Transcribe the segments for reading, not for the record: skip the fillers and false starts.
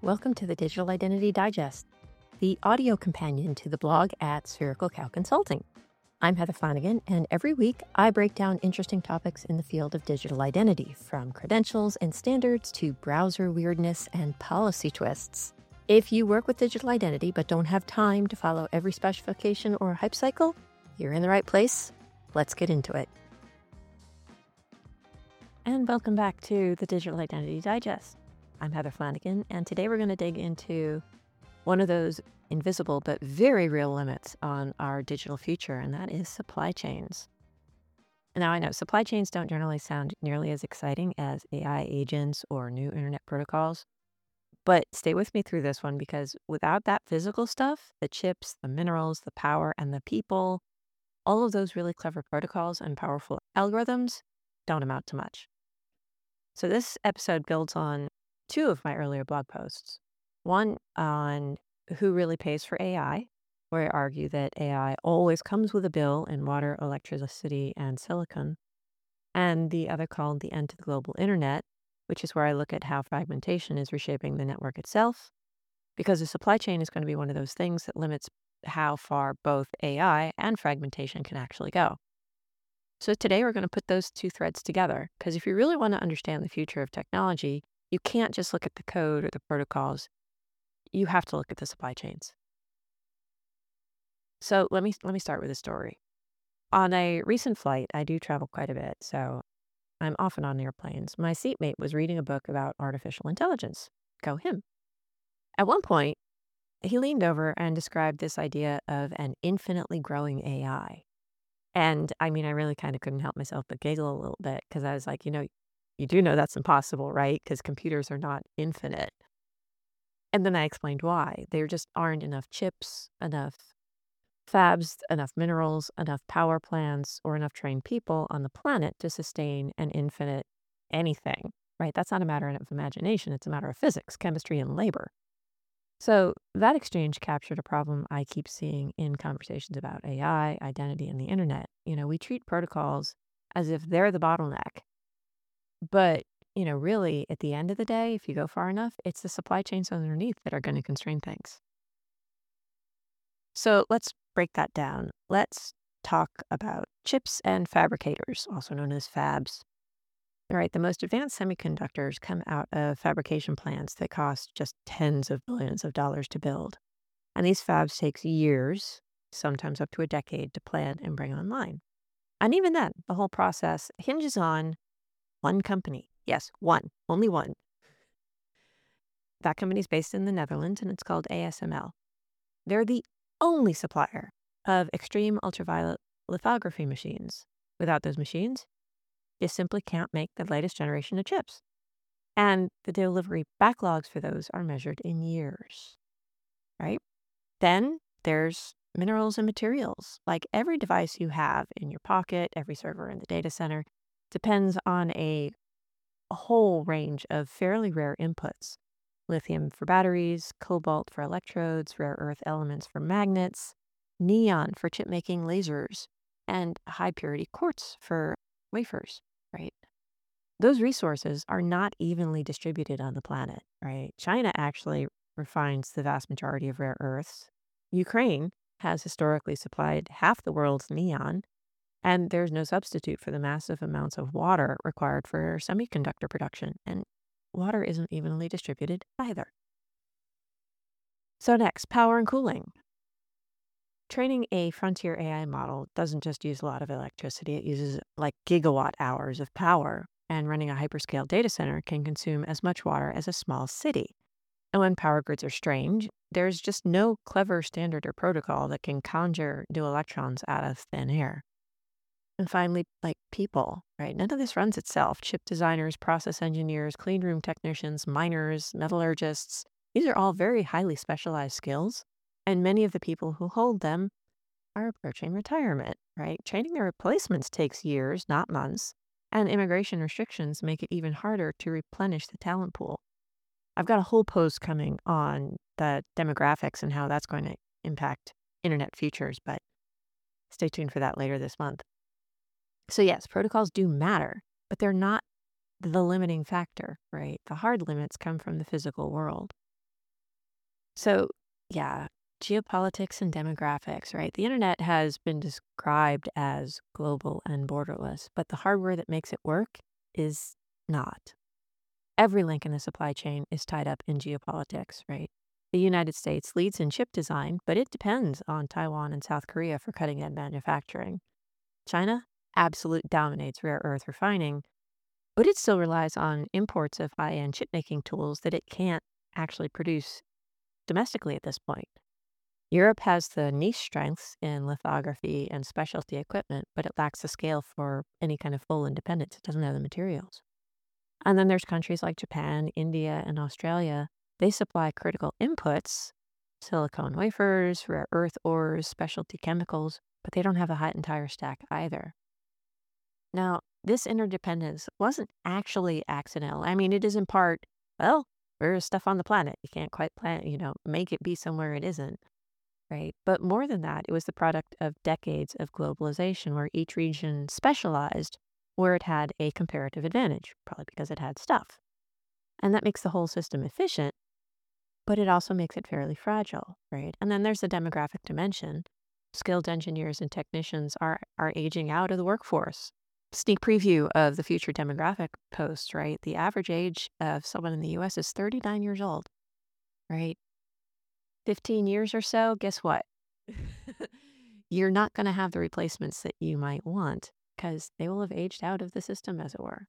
Welcome to the Digital Identity Digest, the audio companion to the blog at Spherical Cow Consulting. I'm Heather Flanagan, and every week I break down interesting topics in the field of digital identity, from credentials and standards to browser weirdness and policy twists. If you work with digital identity but don't have time to follow every specification or hype cycle, you're in the right place. Let's get into it. And welcome back to the Digital Identity Digest. I'm Heather Flanagan, and today we're going to dig into one of those invisible but very real limits on our digital future, and that is supply chains. Now, I know supply chains don't generally sound nearly as exciting as AI agents or new internet protocols, but stay with me through this one because without that physical stuff, the chips, the minerals, the power, and the people, all of those really clever protocols and powerful algorithms don't amount to much. So this episode builds on two of my earlier blog posts. One on who really pays for AI, where I argue that AI always comes with a bill in water, electricity, and silicon. And the other called The End to the Global Internet, which is where I look at how fragmentation is reshaping the network itself, because the supply chain is going to be one of those things that limits how far both AI and fragmentation can actually go. So today we're going to put those two threads together, because if you really want to understand the future of technology, you can't just look at the code or the protocols. You have to look at the supply chains. So let me start with a story. On a recent flight, I do travel quite a bit, so I'm often on airplanes. My seatmate was reading a book about artificial intelligence. Go him. At one point, he leaned over and described this idea of an infinitely growing AI. And I mean, I really kind of couldn't help myself but giggle a little bit because I was like, you do know that's impossible, right? Because computers are not infinite. And then I explained why. There just aren't enough chips, enough fabs, enough minerals, enough power plants, or enough trained people on the planet to sustain an infinite anything, right? That's not a matter of imagination. It's a matter of physics, chemistry, and labor. So that exchange captured a problem I keep seeing in conversations about AI, identity, and the internet. We treat protocols as if they're the bottleneck. But, really, at the end of the day, if you go far enough, it's the supply chains underneath that are going to constrain things. So let's break that down. Let's talk about chips and fabricators, also known as fabs. All right, the most advanced semiconductors come out of fabrication plants that cost just tens of billions of dollars to build. And these fabs take years, sometimes up to a decade, to plan and bring online. And even then, the whole process hinges on one company. Yes, one, only one. That company is based in the Netherlands, and it's called ASML. They're the only supplier of extreme ultraviolet lithography machines. Without those machines, you simply can't make the latest generation of chips. And the delivery backlogs for those are measured in years, right? Then there's minerals and materials. Like every device you have in your pocket, every server in the data center, depends on a whole range of fairly rare inputs. Lithium for batteries, cobalt for electrodes, rare earth elements for magnets, neon for chip making lasers, and high purity quartz for wafers, right? Those resources are not evenly distributed on the planet, right? China actually refines the vast majority of rare earths. Ukraine has historically supplied half the world's neon, and there's no substitute for the massive amounts of water required for semiconductor production. And water isn't evenly distributed either. So next, power and cooling. Training a frontier AI model doesn't just use a lot of electricity, it uses like gigawatt hours of power. And running a hyperscale data center can consume as much water as a small city. And when power grids are strained, there's just no clever standard or protocol that can conjure new electrons out of thin air. And finally, like people, right? None of this runs itself. Chip designers, process engineers, clean room technicians, miners, metallurgists, these are all very highly specialized skills. And many of the people who hold them are approaching retirement, right? Training their replacements takes years, not months. And immigration restrictions make it even harder to replenish the talent pool. I've got a whole post coming on the demographics and how that's going to impact internet futures, but stay tuned for that later this month. So yes, protocols do matter, but they're not the limiting factor, right? The hard limits come from the physical world. So, yeah, geopolitics and demographics, right? The internet has been described as global and borderless, but the hardware that makes it work is not. Every link in the supply chain is tied up in geopolitics, right? The United States leads in chip design, but it depends on Taiwan and South Korea for cutting edge manufacturing. China absolute dominates rare earth refining, but it still relies on imports of high end chip making tools that it can't actually produce domestically at this point. Europe has the niche strengths in lithography and specialty equipment, but it lacks the scale for any kind of full independence. It doesn't have the materials. And then there's countries like Japan, India, and Australia. They supply critical inputs, silicone wafers, rare earth ores, specialty chemicals, but they don't have a hot entire stack either. Now, this interdependence wasn't actually accidental. I mean, it is in part, well, there's stuff on the planet. You can't quite make it be somewhere it isn't, right? But more than that, it was the product of decades of globalization where each region specialized where it had a comparative advantage, probably because it had stuff. And that makes the whole system efficient, but it also makes it fairly fragile, right? And then there's the demographic dimension. Skilled engineers and technicians are aging out of the workforce. Sneak preview of the future demographic post, right? The average age of someone in the US is 39 years old, right? 15 years or so, guess what? You're not going to have the replacements that you might want because they will have aged out of the system, as it were.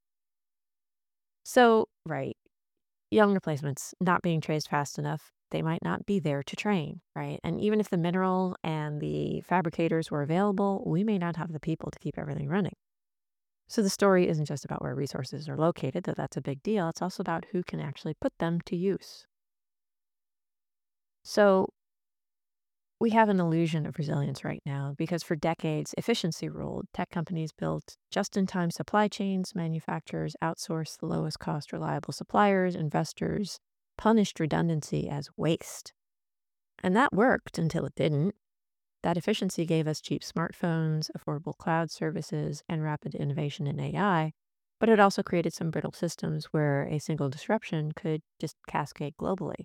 So, right, young replacements not being traced fast enough, they might not be there to train, right? And even if the mineral and the fabricators were available, we may not have the people to keep everything running. So the story isn't just about where resources are located, though that's a big deal. It's also about who can actually put them to use. So we have an illusion of resilience right now because for decades, efficiency ruled. Tech companies built just in time supply chains, manufacturers outsourced the lowest cost, reliable suppliers, investors punished redundancy as waste. And that worked until it didn't. That efficiency gave us cheap smartphones, affordable cloud services, and rapid innovation in AI. But it also created some brittle systems where a single disruption could just cascade globally.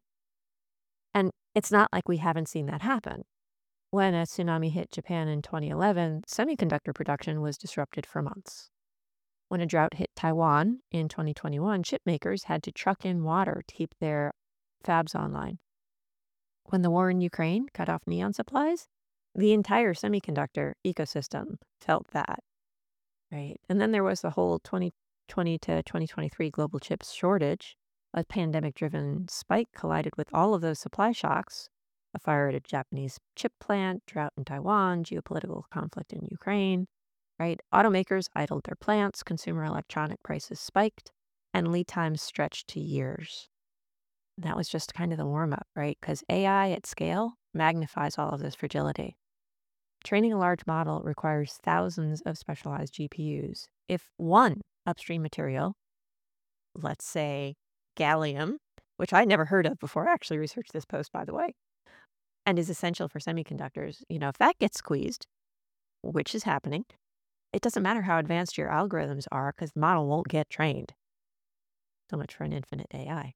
And it's not like we haven't seen that happen. When a tsunami hit Japan in 2011, semiconductor production was disrupted for months. When a drought hit Taiwan in 2021, chip makers had to truck in water to keep their fabs online. When the war in Ukraine cut off neon supplies, the entire semiconductor ecosystem felt that, right? And then there was the whole 2020 to 2023 global chips shortage. A pandemic driven spike collided with all of those supply shocks: a fire at a Japanese chip plant, drought in Taiwan, geopolitical conflict in Ukraine, right? Automakers idled their plants, consumer electronic prices spiked, and lead times stretched to years. That was just kind of the warm up, right? Because AI at scale magnifies all of this fragility. Training a large model requires thousands of specialized GPUs. If one upstream material, let's say gallium, which I never heard of before I actually researched this post, by the way, and is essential for semiconductors, if that gets squeezed, which is happening, it doesn't matter how advanced your algorithms are because the model won't get trained. So much for an infinite AI.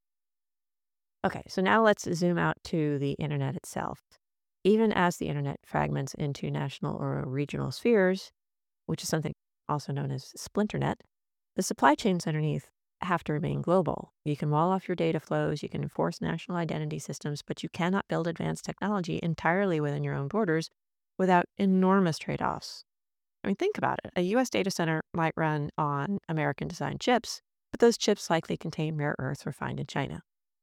Okay, so now let's zoom out to the internet itself. Even as the internet fragments into national or regional spheres, which is something also known as splinternet, the supply chains underneath have to remain global. You can wall off your data flows, you can enforce national identity systems, but you cannot build advanced technology entirely within your own borders without enormous trade offs. I mean, think about it. A US data center might run on American designed chips, but those chips likely contain rare earths refined in China.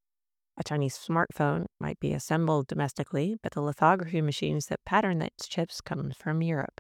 A Chinese smartphone might be assembled domestically, but the lithography machines that pattern its chips come from Europe.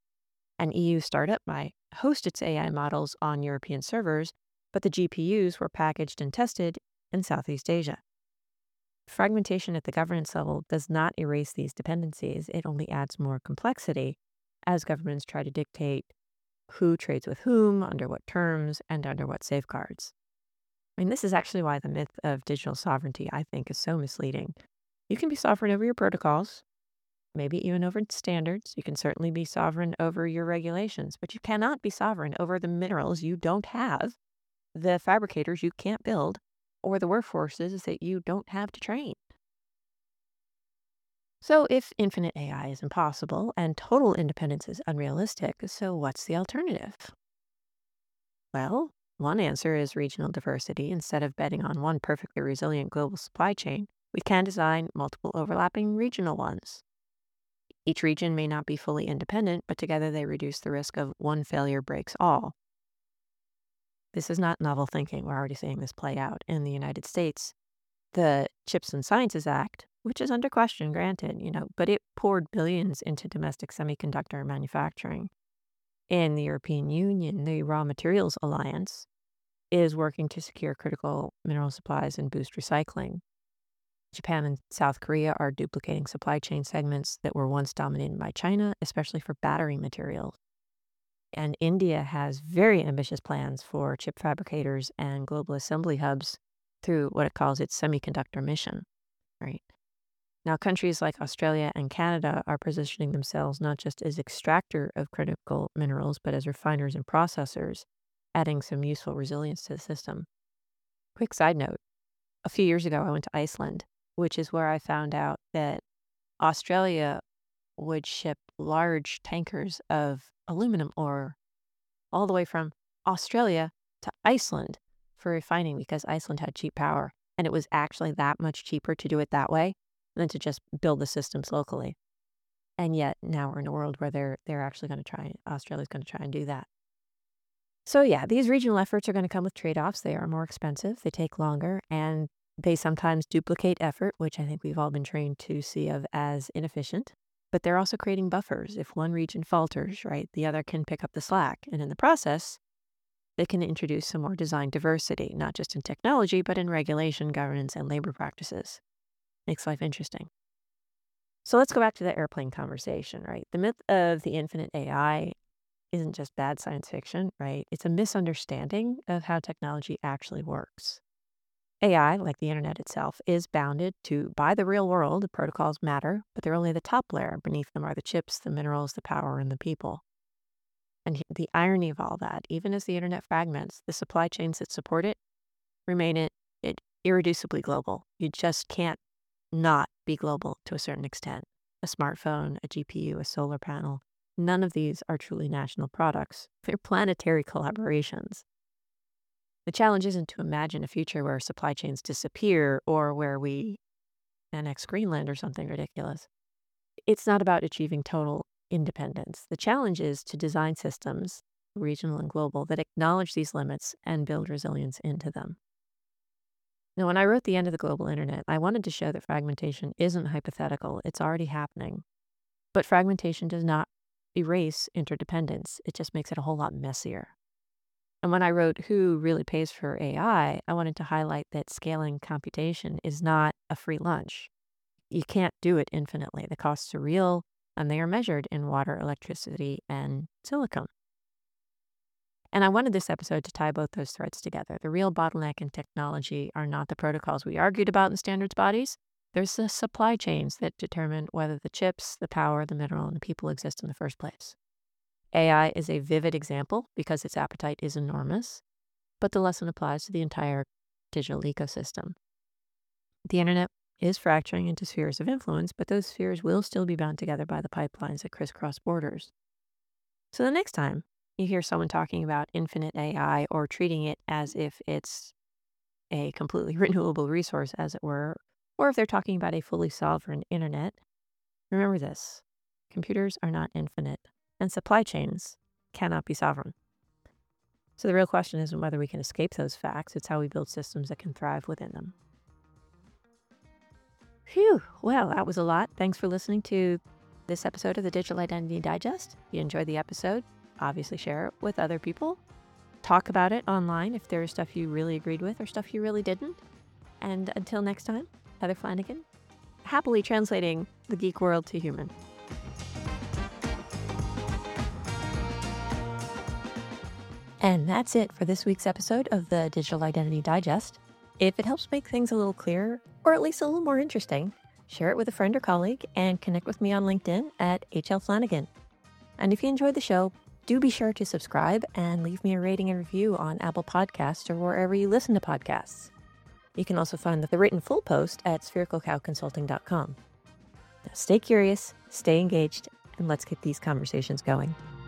An EU startup might host its AI models on European servers, but the GPUs were packaged and tested in Southeast Asia. Fragmentation at the governance level does not erase these dependencies, it only adds more complexity as governments try to dictate who trades with whom, under what terms, and under what safeguards. I mean, this is actually why the myth of digital sovereignty, I think, is so misleading. You can be sovereign over your protocols, maybe even over standards. You can certainly be sovereign over your regulations, but you cannot be sovereign over the minerals you don't have, the fabricators you can't build, or the workforces that you don't have to train. So, if infinite AI is impossible and total independence is unrealistic, so what's the alternative? Well, one answer is regional diversity. Instead of betting on one perfectly resilient global supply chain, we can design multiple overlapping regional ones. Each region may not be fully independent, but together they reduce the risk of one failure breaks all. This is not novel thinking. We're already seeing this play out in the United States. The Chips and Sciences Act, which is under question, granted, but it poured billions into domestic semiconductor manufacturing. In the European Union, the Raw Materials Alliance is working to secure critical mineral supplies and boost recycling. Japan and South Korea are duplicating supply chain segments that were once dominated by China, especially for battery materials. And India has very ambitious plans for chip fabricators and global assembly hubs through what it calls its semiconductor mission, right? Now, countries like Australia and Canada are positioning themselves not just as extractor of critical minerals, but as refiners and processors, adding some useful resilience to the system. Quick side note, a few years ago, I went to Iceland, which is where I found out that Australia would ship large tankers of aluminum ore all the way from Australia to Iceland for refining because Iceland had cheap power. And it was actually that much cheaper to do it that way than to just build the systems locally. And yet now we're in a world where they're actually going to try, Australia's going to try and do that. So yeah, these regional efforts are going to come with trade-offs. They are more expensive, they take longer, and they sometimes duplicate effort, which I think we've all been trained to see of as inefficient. But they're also creating buffers. If one region falters, right, the other can pick up the slack. And in the process, they can introduce some more design diversity, not just in technology, but in regulation, governance, and labor practices. Makes life interesting. So let's go back to the airplane conversation, right? The myth of the infinite AI isn't just bad science fiction, right? It's a misunderstanding of how technology actually works. AI, like the internet itself, is bounded by the real world. The protocols matter, but they're only the top layer. Beneath them are the chips, the minerals, the power, and the people. And the irony of all that, even as the internet fragments, the supply chains that support it remain irreducibly global. You just can't not be global to a certain extent. A smartphone, a GPU, a solar panel, none of these are truly national products. They're planetary collaborations. The challenge isn't to imagine a future where supply chains disappear or where we annex Greenland or something ridiculous. It's not about achieving total independence. The challenge is to design systems, regional and global, that acknowledge these limits and build resilience into them. Now, when I wrote The End of the Global Internet, I wanted to show that fragmentation isn't hypothetical. It's already happening. But fragmentation does not erase interdependence. It just makes it a whole lot messier. And when I wrote Who Really Pays for AI, I wanted to highlight that scaling computation is not a free lunch. You can't do it infinitely. The costs are real, and they are measured in water, electricity, and silicon. And I wanted this episode to tie both those threads together. The real bottleneck in technology are not the protocols we argued about in standards bodies. There's the supply chains that determine whether the chips, the power, the mineral, and the people exist in the first place. AI is a vivid example because its appetite is enormous, but the lesson applies to the entire digital ecosystem. The internet is fracturing into spheres of influence, but those spheres will still be bound together by the pipelines that crisscross borders. So the next time you hear someone talking about infinite AI or treating it as if it's a completely renewable resource, as it were, or if they're talking about a fully sovereign internet, remember this: computers are not infinite, and supply chains cannot be sovereign. So the real question isn't whether we can escape those facts, it's how we build systems that can thrive within them. Phew, well, that was a lot. Thanks for listening to this episode of the Digital Identity Digest. If you enjoyed the episode, obviously share it with other people. Talk about it online if there is stuff you really agreed with or stuff you really didn't. And until next time, Heather Flanagan, happily translating the geek world to human. And that's it for this week's episode of the Digital Identity Digest. If it helps make things a little clearer, or at least a little more interesting, share it with a friend or colleague and connect with me on LinkedIn at HL Flanagan. And if you enjoyed the show, do be sure to subscribe and leave me a rating and review on Apple Podcasts or wherever you listen to podcasts. You can also find the written full post at sphericalcowconsulting.com. Now stay curious, stay engaged, and let's get these conversations going.